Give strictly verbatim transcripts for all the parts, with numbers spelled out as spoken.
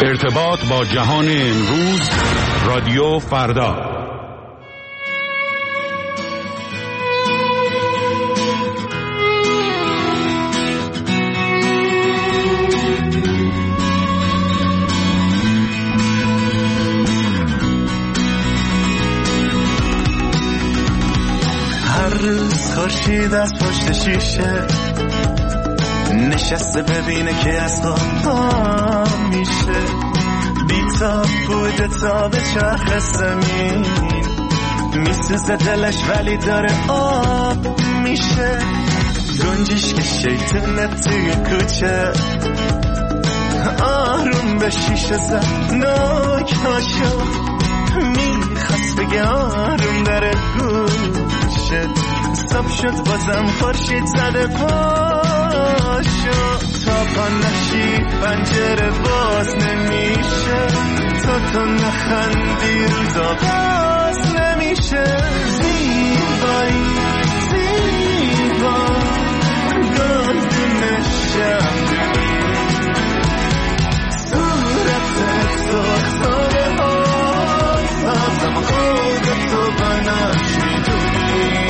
ارتباط با جهان امروز، رادیو فردا. هر روز خورشید از پشت شیشه نشسته ببینه که از خواب میشه، بی‌تاب بوده تا به چرخ زمین، میسوزه دلش ولی داره آب میشه. گنجیش که شیطونه توی کوچه آروم به شیشه زد ناکاشو، میخواست بگه آروم داره گوشه. صبح شد بازم خورشید زده پاشو، تا پا نشی پنجره باز نمیشه، تا تو نخندی روزا باز نمیشه. زیبایی زیبا گلدون شمدونی، صورتت سرخ ها سازم خودتو بناش میدونی.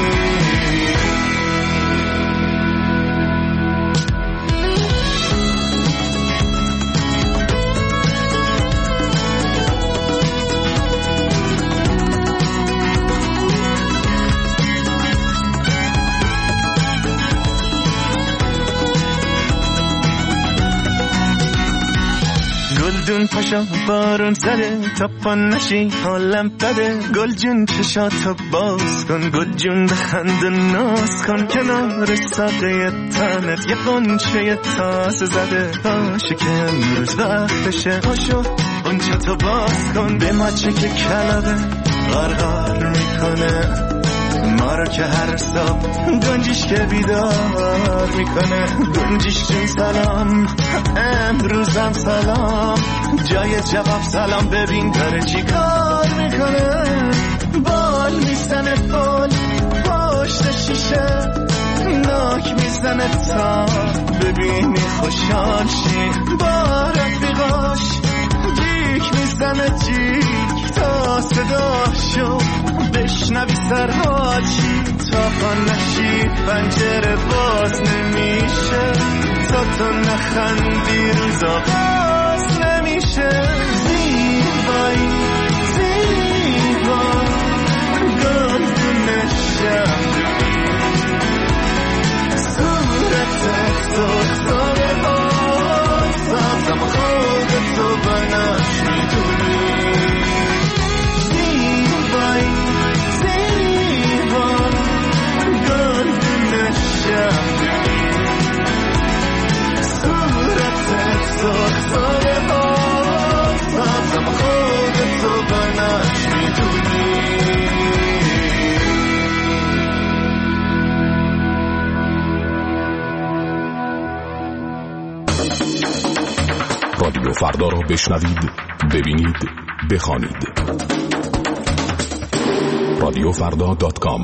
گلدون پاشا بارون زده تا پا نشی حالم بده، گل جون چشاتو باز کن، گل جون بخند ناز کن، کنار ساقه تنت یه قنچه تازه زده، باشه که امروز وقتشه. پاشو قنچه تو باز کن، به ماچه که کلابه غرغر میکنه ما رو که هر صبح گنجیش که بیدار میکنه. گنجیش جون سلام امروزم سلام، جای جواب سلام ببین داره چی کار میکنه. بال میزنه بال پشت شیشه، ناک میزنه تا ببینی خوشحال شی. با رفیقاش جیک میزنه جیک تا صداشو بشنوی سرحال شی. تا پا نشی پنجره باز نمیشه، تا تو نخندی روزا باز نمیشه. زیبایی زیبا گلدون شمدونی، صورتت سرخ ها سازم خودتو بناش میدونی. زیبایی زیبا گلدون شمدونی، صورتت سرخ ها سازم خودتو بناش میدونی. رادیو فردا را بشنوید، ببینید، بخوانید. رادیو فردا دات کام.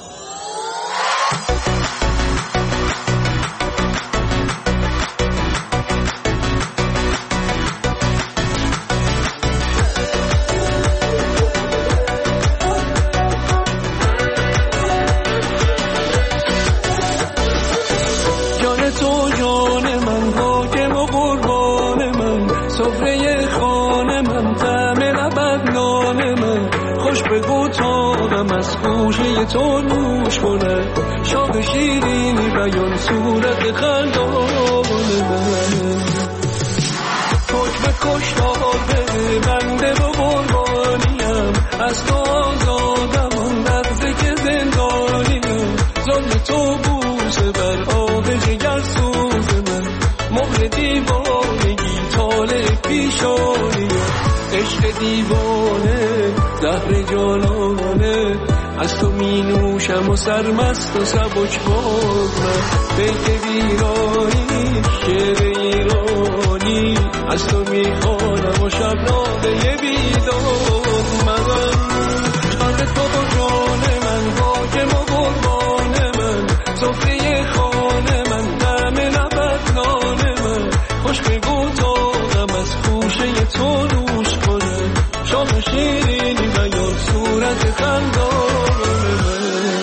جان تو جان من، حاکم و قربان من، سفره خانه من، طعم لبت نان من، خوش بگو تانم از گوشه تو نوش کنه، شاد شیرینی بیان صورت خندان من. حکم کشتار بده بنده و قربانیم، از تو آزادم آن لحظه که زندانیم. ظلم تو بوسه بر آب جگر سوز من، مهر دیوانگی طالع پیشانیم. عشق دیوانه زهر جانانه، از تو می نوشم و سرمست و سبک بازم. بیت ویرانی شعر ایرانی، از تو می خوانم و شب ناله بیداد من. جان تو و جان من، حاکم و قربان من، سفره خانه من، طعم لبت نان من، خوش بگو تو غم از خوشه تو نوش کنه شام شیرینی و یا صورت خندان من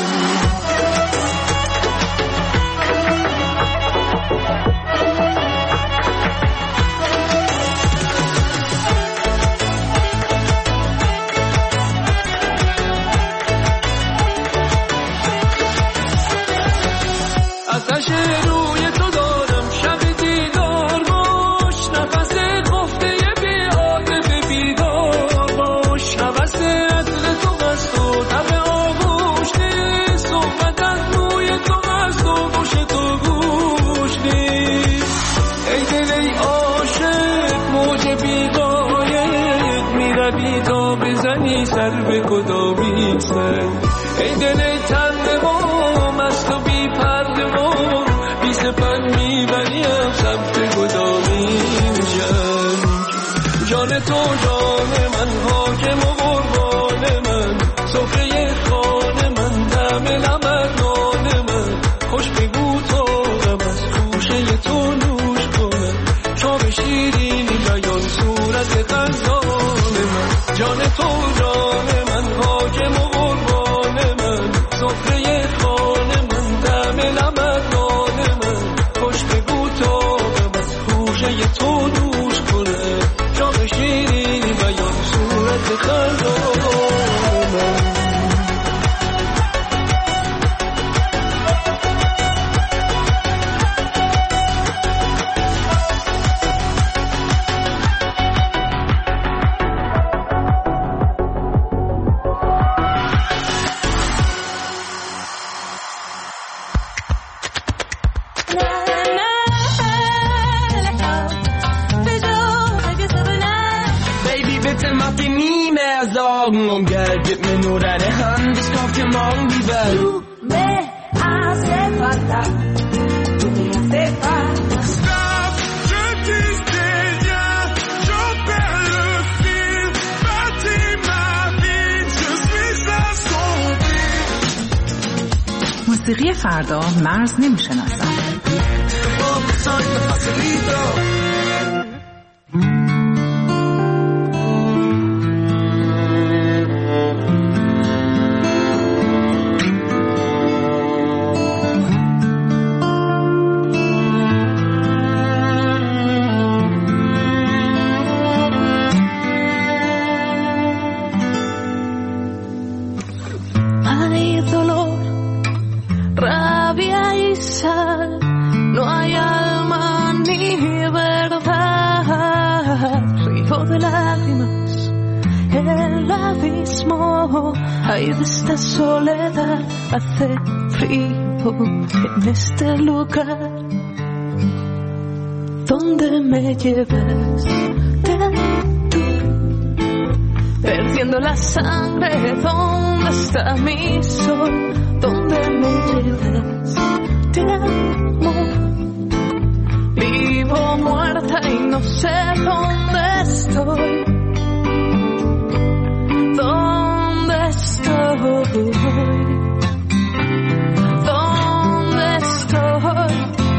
آتش روی تو دارم شب دیدار باش نفس خفته بی عادت بیدار باش نفس عطر تو هست و تب آغوش نیست صحبت از روی تو هست و گوش تو گوش نیست ای دل ای عاشق موج بیقایق میروی تا بزنی سر به کدامی سر ای دل ای تنده و مست و بی پرده و بی سپر میبریم سمت کدامی جنگ جان تو جان من حاکم و قربان من سفره خان من طعم لبنان من خوش بگو تا غم از خوشه تو نوش کنم شام شیرینی بیان صورت قندان من جان تو جان من حاکم و قربان من سفره خان من طعم لبنان من خوش بگو تا غم از خوشه تو نوش کنم شام شیرینی بیان صورت قندان من Und Geld, gib mir nur deine Hand, ich kauf dir morgen die Welt. Du me hace falta, tú me hace falta. Stop, je disais rien, j'en perds le fil. Bâtis ma vie, je suis assombri. موسیقی فردا مرز نمیشناسم. Ay, de esta soledad hace frío en este lugar donde me lleves tú, perdiendo la sangre, ¿dónde está mi sol? Donde me lleves te amo, vivo muerta y no sé dónde estoy. ¿Dónde estoy? ¿Dónde estoy?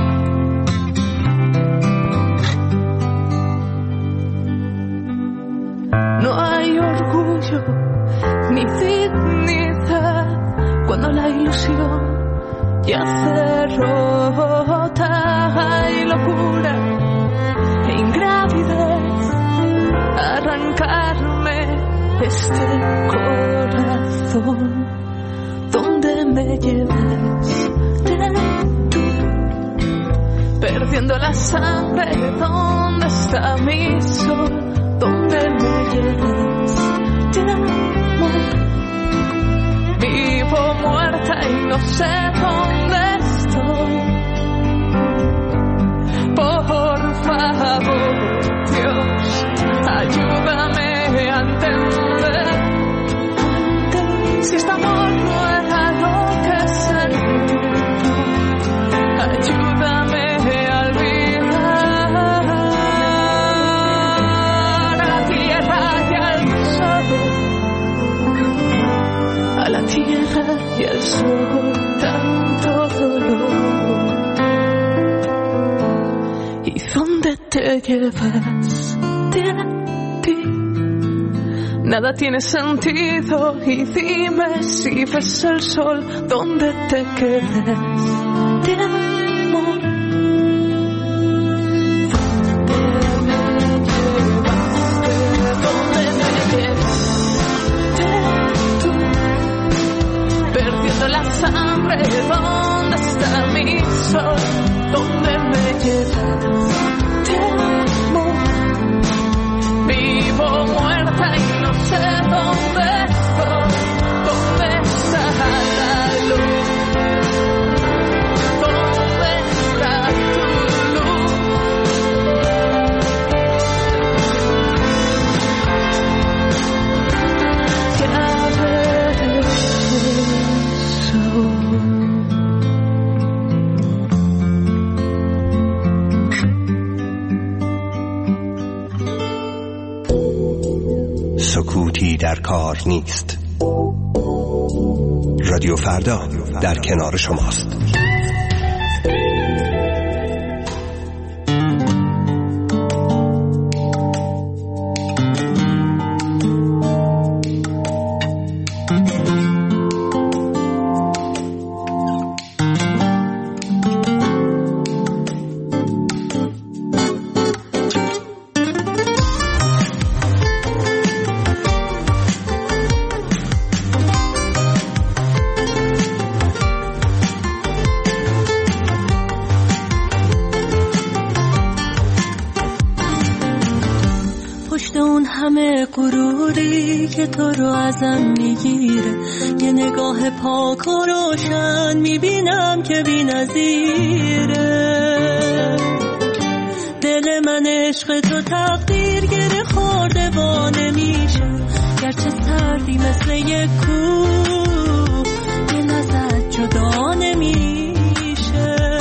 No hay orgullo ni dignidad cuando la ilusión yace rota. Hay locura e ingravidez, arrancarme este corazón. Donde me lleves tú, perdiendo la sangre, ¿dónde está mi sol? Donde me lleves te amo, vivo muerta y no sé dónde estoy. Por favor, Dios, ayúdame a entender si este amor no era lo que sentí. Ayúdame a olvidar a la tierra y al sol, a la tierra y al sol, tanto dolor. ¿Y dónde te me lleves de ti. Nada tiene sentido y dime si ves el sol donde te quedes de amor. ¿Dónde me llevas? Perdiendo la sangre, ¿dónde está mi sol? ¿Dónde me llevas? Te amo. Vivo muerta y no sé dónde estoy. ¿Dónde está la luz? ¿Dónde está tu luz? Ya سکوتی در کار نیست. رادیو فردا در کنار شماست. که تو رو ازم میگیره، یه نگاه پاک و روشن میبینم که بی نظیره. دل من عشق تو تقدیر گره خورده و نمیشه، گرچه سردی مثل یک کوه دل ازت جدا نمیشه.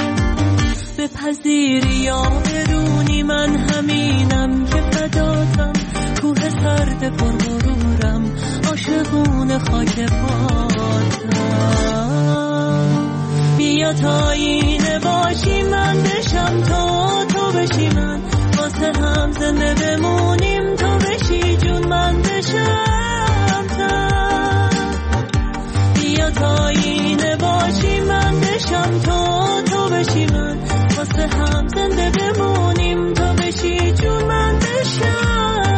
بپذیری یا برونی من همینم که فداتم، کوه سرد پرغرورم عاشقون خاک پاتم. بیا تا اینه باشی من بشم تا تو بشی من، واسه هم زنده بمونیم تو بشی جون من بشم تا. بیا تا اینه باشی من بشم تا تو بشی من، واسه هم زنده بمونیم تو بشی جون من بشم.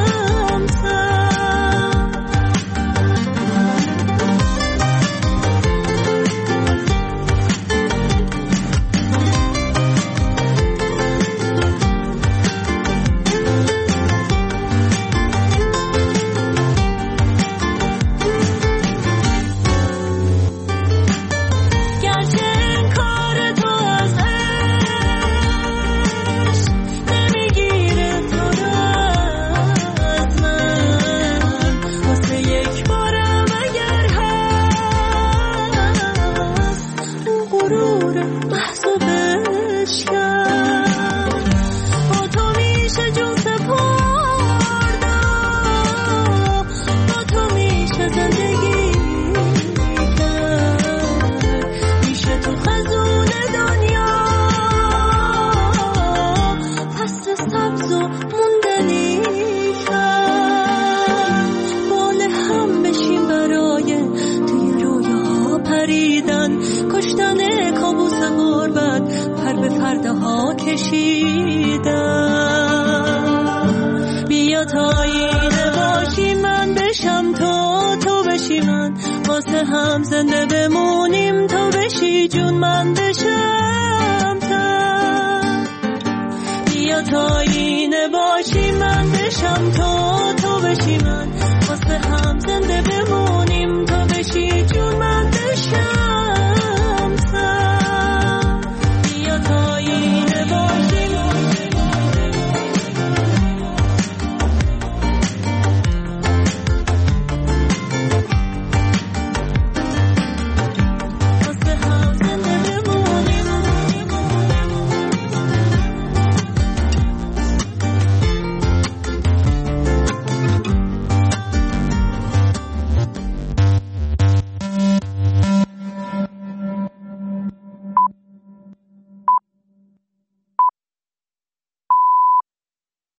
بیا تا اینه باشی من بشم تا تو بشی من، واسه هم زنده بمونیم تو بشی جون من بشم تا. بیا تا اینه باشی من بشم تا تو بشی من، واسه هم زنده بمونیم